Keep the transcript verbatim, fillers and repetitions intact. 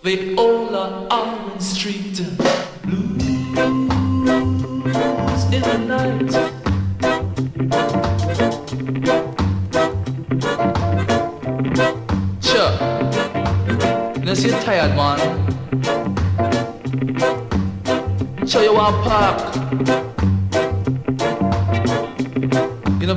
Viola on street, blues in the night. Sure, you know, see you're tired, man. Sure, you want park.